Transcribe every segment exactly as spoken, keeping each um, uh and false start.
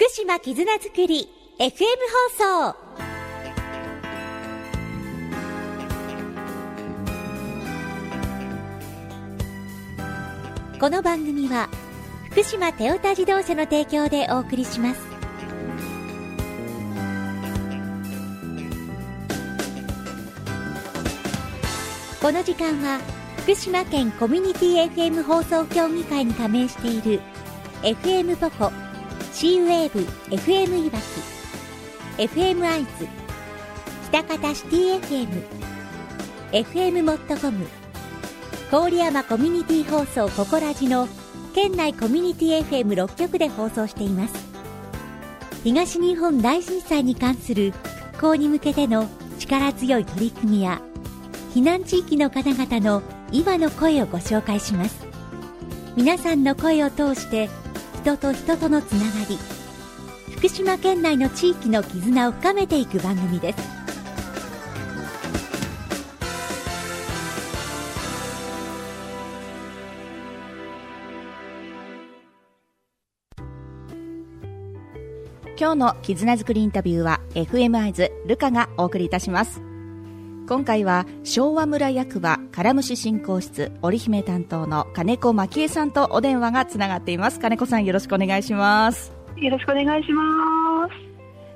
福島絆づくり エフエム 放送。この番組は福島テオタ自動車の提供でお送りします。この時間は福島県コミュニティ エフエム 放送協議会に加盟している エフエム ポコ、シーウェーブ エフエム いわき、エフエム アイズ、北方シティ エフエム、エフエム モットコム、郡山コミュニティ放送ココラジの県内コミュニティ エフエムろっ 局で放送しています。東日本大震災に関する復興に向けての力強い取り組みや避難地域の方々の今の声をご紹介します。皆さんの声を通して人と人とのつながり、福島県内の地域の絆を深めていく番組です。 今日の絆づくりインタビューは エフエム アイズルカがお送りいたします。今回は昭和村役場からむし振興室織姫担当の金子真紀恵さんとお電話がつながっています。金子さん、よろしくお願いします。 よろしくお願いします。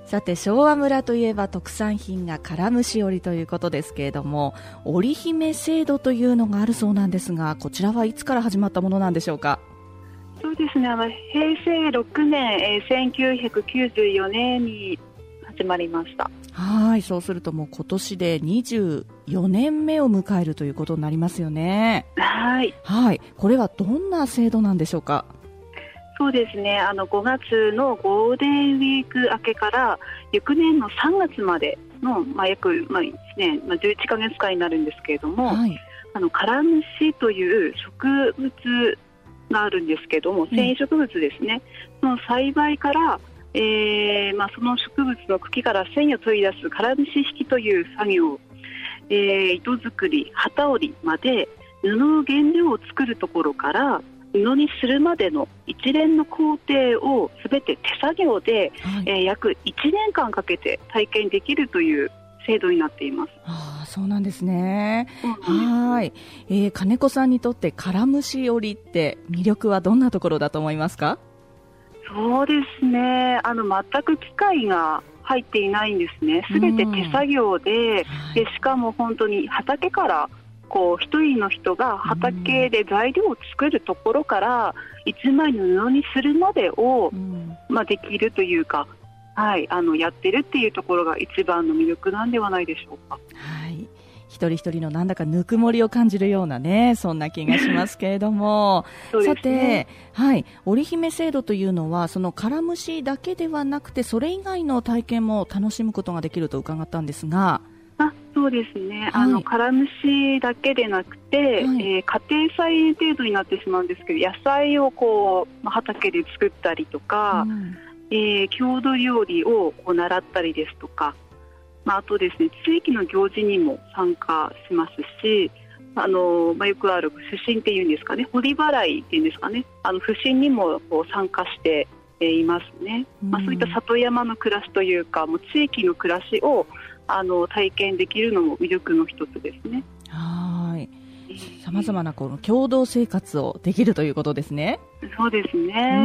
さて、昭和村といえば特産品がからむし織ということですけれども、織姫制度というのがあるそうなんですが、こちらはいつから始まったものなんでしょうか？ そうですね、あのへいせいろくねん、えー、せんきゅうひゃくきゅうじゅうよねんに始まりました。 はい、そうするともう今年でにじゅうよねんめを迎えるということになりますよね。 はい、 はい、これはどんな制度なんでしょうか？ そうですね、あのごがつのゴールデンウィーク明けから翌年のさんがつまでの、まあ、約、まあいちねん、まあ、じゅういっかげつかんになるんですけれども、はい、あのからむしという植物があるんですけども、繊維植物ですね、うん、その栽培からえーまあ、その植物の茎から繊維を取り出すからむし引きという作業、えー、糸作り、旗織りまで布の原料を作るところから布にするまでの一連の工程をすべて手作業で、はい、えー、約いちねんかんかけて体験できるという制度になっています。 ああ、そうなんですね。 うん、 はい、えー、金子さんにとってからむし織りって魅力はどんなところだと思いますか？ そうですね、あの全く機械が入っていないんですね。すべて手作業 で,、うん、でしかも本当に畑からこう一人の人が畑で材料を作るところから一枚の布にするまでを、うん、まあ、できるというか、はい、あのやってるっていうところが一番の魅力なんではないでしょうか。 はい、一人一人のなんだかぬくもりを感じるようなね、そんな気がしますけれどもそうですね、 さて、はい、織姫制度というのはそのからむしだけではなくてそれ以外の体験も楽しむことができると伺ったんですが。 あ、そうですね、はい、あのからむしだけでなくて、はい、えー、家庭菜園程度になってしまうんですけど、野菜をこう、まあ、畑で作ったりとか、うん、えー、郷土料理をこう習ったりですとか、まあ、あとですね、地域の行事にも参加しますし、あの、まあ、よくある不審っていうんですかね、堀払いっていうんですかね、あの不審にもこう参加していますね。うん、まあ、そういった里山の暮らしというか、もう地域の暮らしをあの体験できるのも魅力の一つですね。 はい、さまざまなこの共同生活をできるということですね。 そうですね。うん、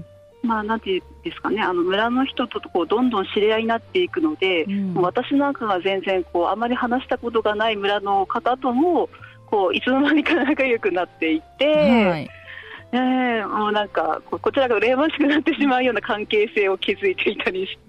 まあ、なんていうんですかね、あの村の人とこうどんどん知り合いになっていくので、うん、もう私なんかが全然こうあまり話したことがない村の方ともこういつの間にか仲良くなっていて、はい、えー、もうなんか こ, こちらが羨ましくなってしまうような関係性を築いていたりして、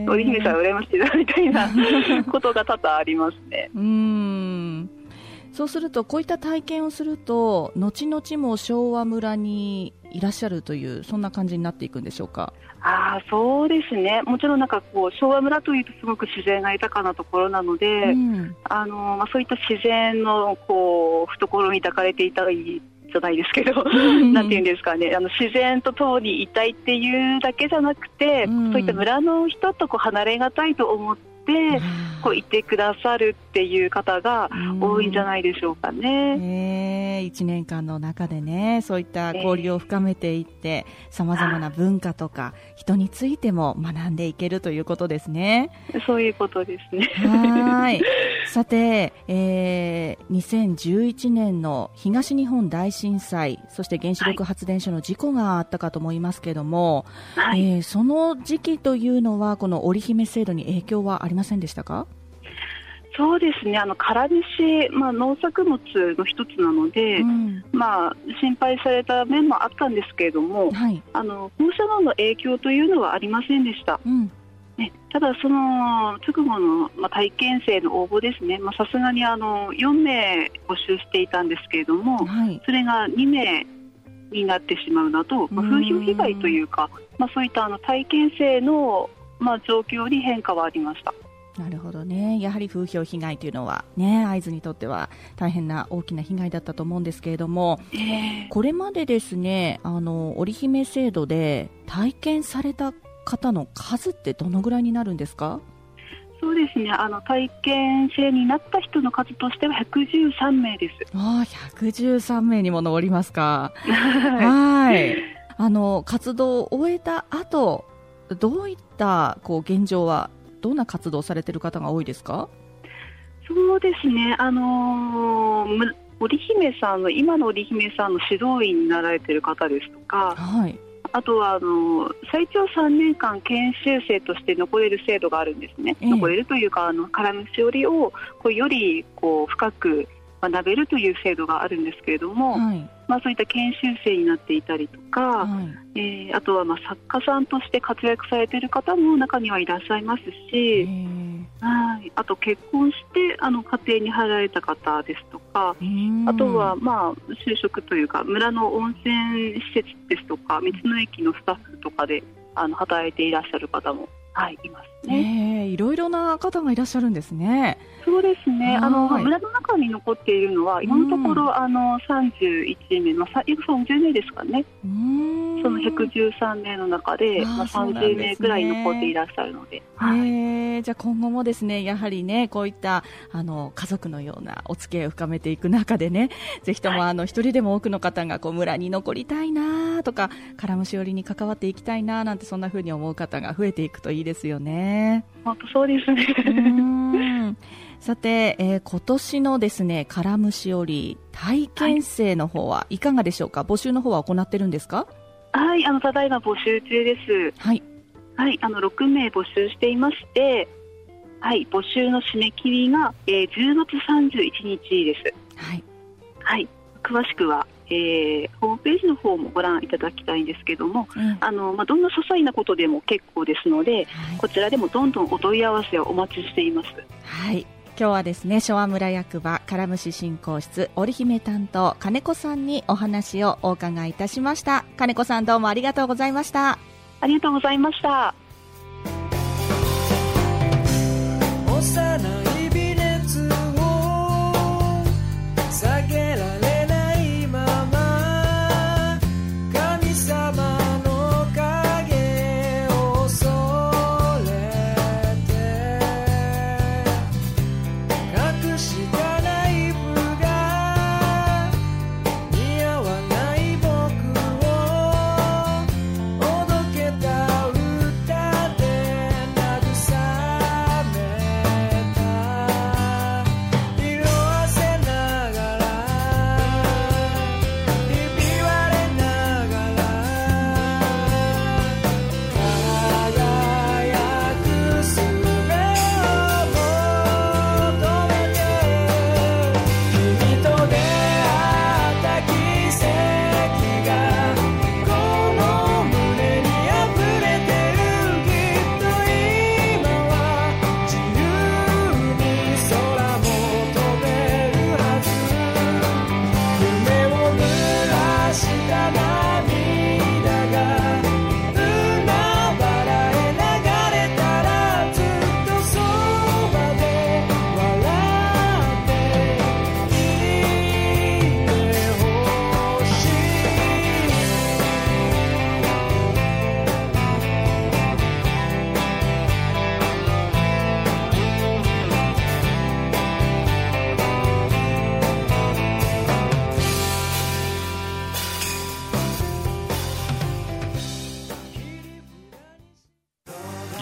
織姫さん羨ましいなみたいなことが多々ありますね。 うーん、そうするとこういった体験をすると後々も昭和村にいらっしゃるというそんな感じになっていくんでしょうか？ あ、そうですね、もちろんなんかこう昭和村というとすごく自然が豊かなところなので、うん、あのまあ、そういった自然のこう懐に抱かれていたりじゃないですけどなんていうんですかね、あの自然と共にいたいっていうだけじゃなくて、うん、そういった村の人とこう離れがたいと思っってこういてくださるっていう方が多いんじゃないでしょうかね。 えー、いちねんかんの中でね、そういった交流を深めていってさまざまな文化とか人についても学んでいけるということですね。 そういうことですね。 はい。さて、えー、にせんじゅういちねんの東日本大震災、そして原子力発電所の事故があったかと思いますけれども、はい、えー、その時期というのはこの織姫制度に影響はありませんでしたか？ そうですね、あの唐西、まあ、農作物の一つなので、うん、まあ、心配された面もあったんですけれども、はい、あの放射能の影響というのはありませんでした。うん、ね、ただ、その直後の、まあ、体験生の応募ですね、さすがにあのよんめい募集していたんですけれども、はい、それがにめいになってしまうなど、まあ、風評被害というか、まあ、そういったあの体験生の、まあ、状況に変化はありました。 なるほどね。やはり風評被害というのは、ね、会津にとっては大変な大きな被害だったと思うんですけれども、えー、これまでですね、あの織姫制度で体験された方の数ってどのぐらいになるんですか？ そうですね、あの体験生になった人の数としてはひゃくじゅうさんめいです。 ああ、ひゃくじゅうさんめいにも上りますか。はい。あの活動を終えた後、どういったこう現状は、どんな活動をされている方が多いですか？ そうですね、あのー、織姫さんの今の織姫さんの指導員になられている方ですとか、はい、あとはあの最長さんねんかん研修生として残れる制度があるんですね。えー、残れるというか、あの唐虫織をこうよりこう深く学べるという制度があるんですけれども、はい、まあ、そういった研修生になっていたりとか、はい、えー、あとはまあ作家さんとして活躍されている方も中にはいらっしゃいますし、はい、あと結婚してあの家庭に入られた方ですとか、あとはまあ就職というか村の温泉施設ですとか道の駅のスタッフとかであの働いていらっしゃる方も、はい、いますね。 えー、いろいろな方がいらっしゃるんですね。 そうですね、あの村の中に残っているのは今のところ、うん、あのさんじゅういちめい、まあ、約さんじゅうめいですかね。うん、そのひゃくじゅうさんめいの中で、まあ、さんじゅうめいくらい残っていらっしゃるので、はい、えー、じゃあ今後もですね、やはりね、こういったあの家族のようなお付き合いを深めていく中でね、ぜひとも、はい、あの一人でも多くの方がこう村に残りたいなとか、唐虫織に関わっていきたいななんて、そんな風に思う方が増えていくといいですよね。 本当そうですね。 うん、さて、えー、今年のですね、唐虫織体験生の方はいかがでしょうか？はい、募集の方は行ってるんですか？ はい、あのただいま募集中です。はい、はい、あのろくめい募集していまして、はい、募集の締め切りが、えー、じゅうがつさんじゅういちにちです。はい、はい、詳しくは、えー、ホームページの方もご覧いただきたいんですけども、うん、あのまあ、どんな些細なことでも結構ですので、はい、こちらでもどんどんお問い合わせをお待ちしています。 はい、今日はですね、昭和村役場唐虫振興室織姫担当金子さんにお話をお伺いいたしました。金子さん、どうもありがとうございました。 ありがとうございました。幼い微熱を下げられないまま、神様の影を恐れて隠したナイフが似合わない僕をおどけた歌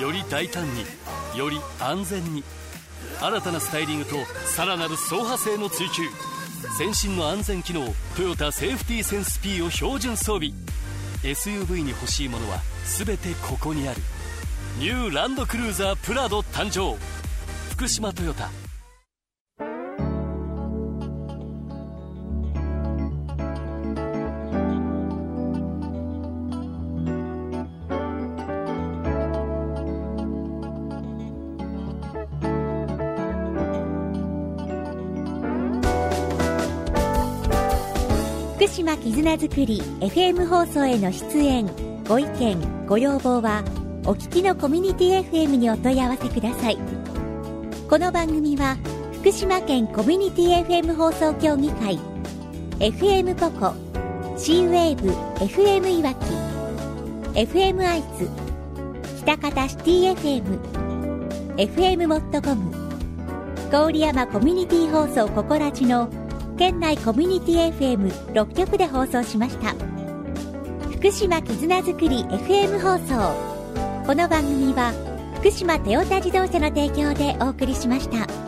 より大胆に、より安全に、新たなスタイリングとさらなる走破性の追求。先進の安全機能トヨタセーフティーセンス P を標準装備。 エスユーブイ に欲しいものは全てここにある。ニューランドクルーザープラド誕生。福島トヨタ。 福島絆づくり エフエム 放送への出演、ご意見、ご要望はお聞きのコミュニティ エフエム にお問い合わせください。この番組は福島県コミュニティ エフエム 放送協議会、 エフエム ポコ、 C ウェーブ エフエム いわき、 エフエム アイズ、北方シティ エフエム、 エフエム モットコム、郡山コミュニティ放送ココラジの県内コミュニティ エフエムろっきょくで放送しました。福島絆づくり エフエム 放送。この番組は福島トヨタ自動車の提供でお送りしました。